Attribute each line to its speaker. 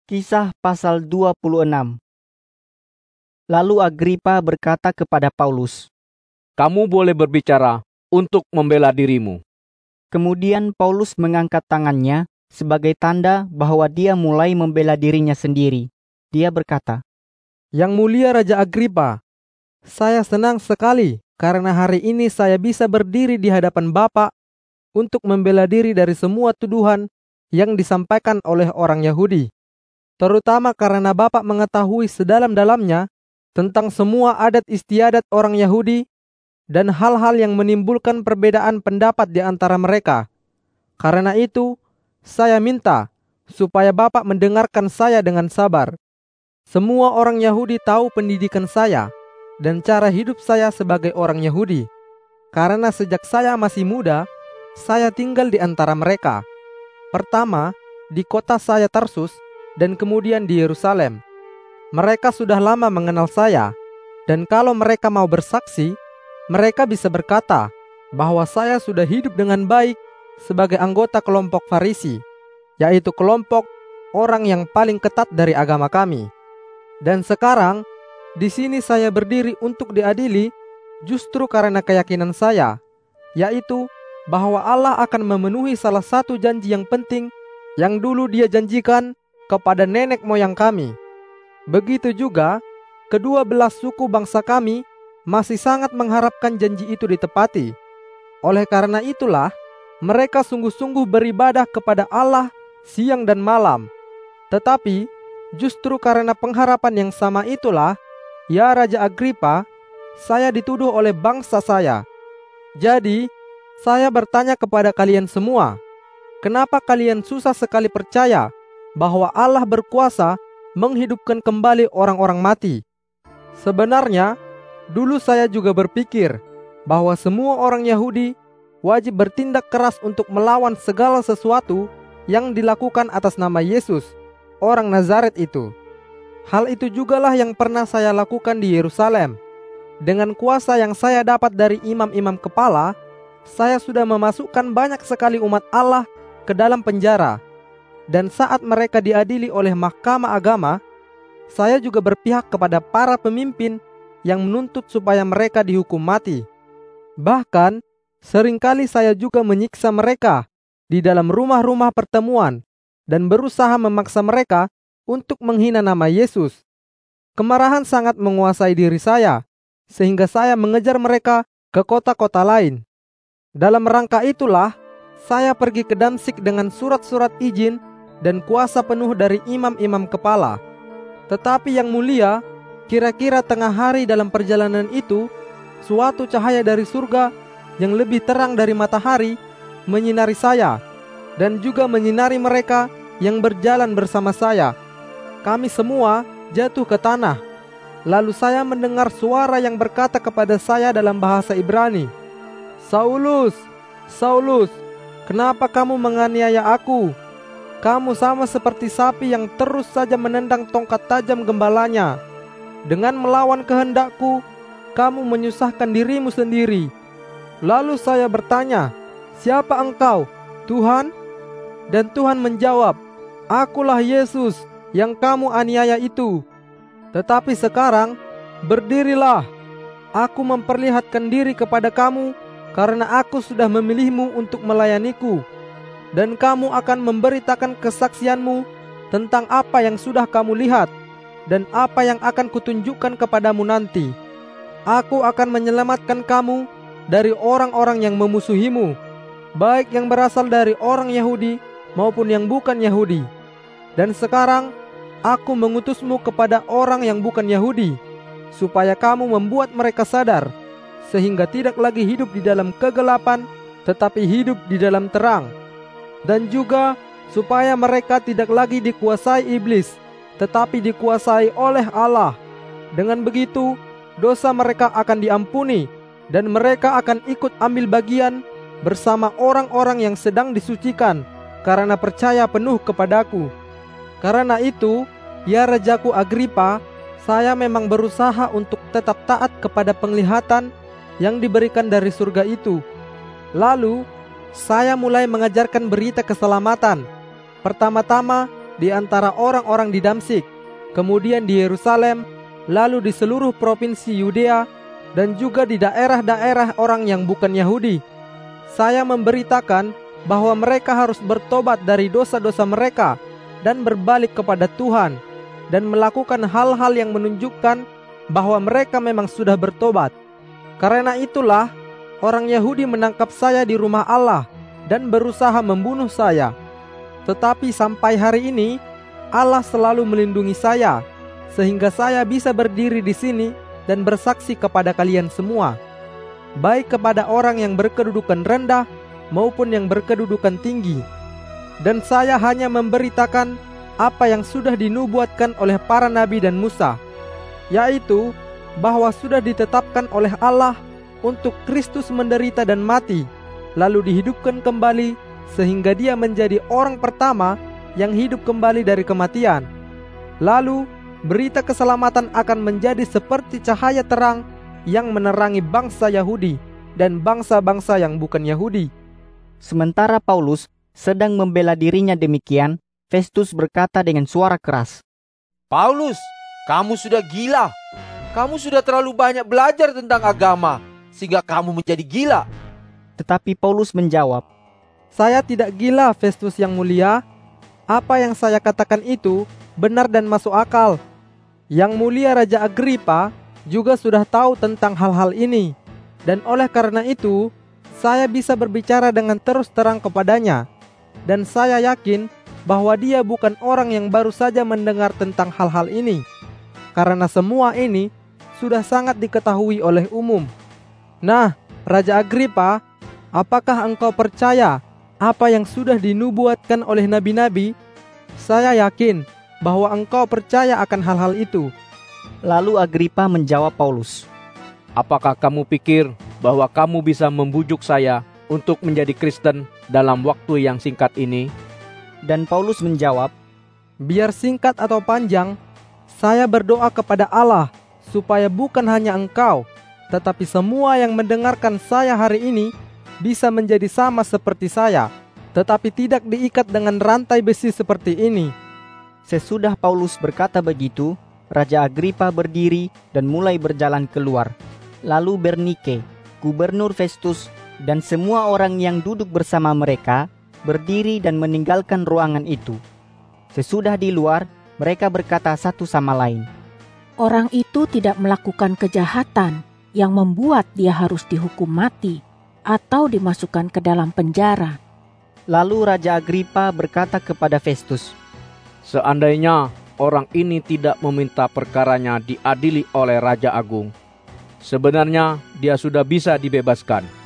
Speaker 1: Kisah pasal 26. Lalu Agripa berkata kepada Paulus,
Speaker 2: "Kamu boleh berbicara untuk membela dirimu."
Speaker 1: Kemudian Paulus mengangkat tangannya sebagai tanda bahwa dia mulai membela dirinya sendiri. Dia berkata,
Speaker 3: "Yang mulia Raja Agripa, saya senang sekali karena hari ini saya bisa berdiri di hadapan Bapak untuk membela diri dari semua tuduhan yang disampaikan oleh orang Yahudi. Terutama karena Bapak mengetahui sedalam-dalamnya tentang semua adat istiadat orang Yahudi dan hal-hal yang menimbulkan perbedaan pendapat di antara mereka. Karena itu, saya minta supaya Bapak mendengarkan saya dengan sabar. Semua orang Yahudi tahu pendidikan saya dan cara hidup saya sebagai orang Yahudi. Karena sejak saya masih muda, saya tinggal di antara mereka. Pertama, di kota saya Tarsus, dan kemudian di Yerusalem. Mereka sudah lama mengenal saya, dan kalau mereka mau bersaksi, mereka bisa berkata bahwa saya sudah hidup dengan baik sebagai anggota kelompok Farisi, yaitu kelompok orang yang paling ketat dari agama kami. Dan sekarang, di sini saya berdiri untuk diadili justru karena keyakinan saya, yaitu bahwa Allah akan memenuhi salah satu janji yang penting yang dulu Dia janjikan kepada nenek moyang kami. Begitu juga, kedua belah suku bangsa kami masih sangat mengharapkan janji itu ditepati. Oleh karena itulah, mereka sungguh-sungguh beribadah kepada Allah siang dan malam. Tetapi, justru karena pengharapan yang sama itulah, ya Raja Agripa, saya dituduh oleh bangsa saya. Jadi, saya bertanya kepada kalian semua, kenapa kalian susah sekali percaya bahwa Allah berkuasa menghidupkan kembali orang-orang mati? Sebenarnya, dulu saya juga berpikir bahwa semua orang Yahudi wajib bertindak keras untuk melawan segala sesuatu yang dilakukan atas nama Yesus, orang Nazaret itu. Hal itu jugalah yang pernah saya lakukan di Yerusalem. Dengan kuasa yang saya dapat dari imam-imam kepala, saya sudah memasukkan banyak sekali umat Allah ke dalam penjara. Dan saat mereka diadili oleh mahkamah agama, saya juga berpihak kepada para pemimpin yang menuntut supaya mereka dihukum mati. Bahkan, seringkali saya juga menyiksa mereka di dalam rumah-rumah pertemuan dan berusaha memaksa mereka untuk menghina nama Yesus. Kemarahan sangat menguasai diri saya, sehingga saya mengejar mereka ke kota-kota lain. Dalam rangka itulah, saya pergi ke Damsyik dengan surat-surat izin dan kuasa penuh dari imam-imam kepala. Tetapi yang mulia, kira-kira tengah hari dalam perjalanan itu, suatu cahaya dari surga yang lebih terang dari matahari menyinari saya dan juga menyinari mereka yang berjalan bersama saya. Kami semua jatuh ke tanah. Lalu saya mendengar suara yang berkata kepada saya dalam bahasa Ibrani, "Saulus, Saulus, kenapa kamu menganiaya aku? Kamu sama seperti sapi yang terus saja menendang tongkat tajam gembalanya. Dengan melawan kehendakku, kamu menyusahkan dirimu sendiri." Lalu saya bertanya, "Siapa engkau, Tuhan?" Dan Tuhan menjawab, "Akulah Yesus yang kamu aniaya itu. Tetapi sekarang, berdirilah. Aku memperlihatkan diri kepada kamu karena aku sudah memilihmu untuk melayaniku. Dan kamu akan memberitakan kesaksianmu tentang apa yang sudah kamu lihat dan apa yang akan kutunjukkan kepadamu nanti. Aku akan menyelamatkan kamu dari orang-orang yang memusuhimu, baik yang berasal dari orang Yahudi maupun yang bukan Yahudi. Dan sekarang, aku mengutusmu kepada orang yang bukan Yahudi, supaya kamu membuat mereka sadar, sehingga tidak lagi hidup di dalam kegelapan, tetapi hidup di dalam terang. Dan juga supaya mereka tidak lagi dikuasai iblis, tetapi dikuasai oleh Allah. Dengan begitu, dosa mereka akan diampuni, dan mereka akan ikut ambil bagian bersama orang-orang yang sedang disucikan karena percaya penuh kepadaku. Karena itu, ya Rajaku Agripa, saya memang berusaha untuk tetap taat kepada penglihatan yang diberikan dari surga itu. Lalu, saya mulai mengajarkan berita keselamatan, pertama-tama di antara orang-orang di Damsyik, kemudian di Yerusalem, lalu di seluruh provinsi Yudea, dan juga di daerah-daerah orang yang bukan Yahudi. Saya memberitakan bahwa mereka harus bertobat dari dosa-dosa mereka dan berbalik kepada Tuhan, dan melakukan hal-hal yang menunjukkan bahwa mereka memang sudah bertobat. Karena itulah, orang Yahudi menangkap saya di rumah Allah dan berusaha membunuh saya. Tetapi sampai hari ini, Allah selalu melindungi saya, sehingga saya bisa berdiri di sini dan bersaksi kepada kalian semua, baik kepada orang yang berkedudukan rendah maupun yang berkedudukan tinggi. Dan saya hanya memberitakan apa yang sudah dinubuatkan oleh para nabi dan Musa, yaitu bahwa sudah ditetapkan oleh Allah untuk Kristus menderita dan mati, lalu dihidupkan kembali, sehingga dia menjadi orang pertama yang hidup kembali dari kematian. Lalu berita keselamatan akan menjadi seperti cahaya terang yang menerangi bangsa Yahudi dan bangsa-bangsa yang bukan Yahudi.
Speaker 1: Sementara Paulus sedang membela dirinya demikian, Festus berkata dengan suara keras,
Speaker 4: "Paulus, kamu sudah gila. Kamu sudah terlalu banyak belajar tentang agama, sehingga kamu menjadi gila."
Speaker 1: Tetapi Paulus menjawab,
Speaker 3: "Saya tidak gila, Festus yang mulia. Apa yang saya katakan itu benar dan masuk akal. Yang mulia Raja Agripa juga sudah tahu tentang hal-hal ini, dan oleh karena itu, saya bisa berbicara dengan terus terang kepadanya. Dan saya yakin bahwa dia bukan orang yang baru saja mendengar tentang hal-hal ini, karena semua ini sudah sangat diketahui oleh umum. Nah, Raja Agripa, apakah engkau percaya apa yang sudah dinubuatkan oleh nabi-nabi? Saya yakin bahwa engkau percaya akan hal-hal itu."
Speaker 1: Lalu Agripa menjawab Paulus,
Speaker 2: Apakah kamu pikir bahwa kamu bisa membujuk saya untuk menjadi Kristen dalam waktu yang singkat ini?
Speaker 1: Dan Paulus menjawab,
Speaker 3: "Biar singkat atau panjang, saya berdoa kepada Allah supaya bukan hanya engkau, tetapi semua yang mendengarkan saya hari ini bisa menjadi sama seperti saya, tetapi tidak diikat dengan rantai besi seperti ini."
Speaker 1: Sesudah Paulus berkata begitu, Raja Agripa berdiri dan mulai berjalan keluar. Lalu Bernike, Gubernur Festus, dan semua orang yang duduk bersama mereka berdiri dan meninggalkan ruangan itu. Sesudah di luar, mereka berkata satu sama lain,
Speaker 5: "Orang itu tidak melakukan kejahatan yang membuat dia harus dihukum mati atau dimasukkan ke dalam penjara."
Speaker 1: Lalu Raja Agripa berkata kepada Festus,
Speaker 2: Seandainya orang ini tidak meminta perkaranya diadili oleh Raja Agung, sebenarnya dia sudah bisa dibebaskan.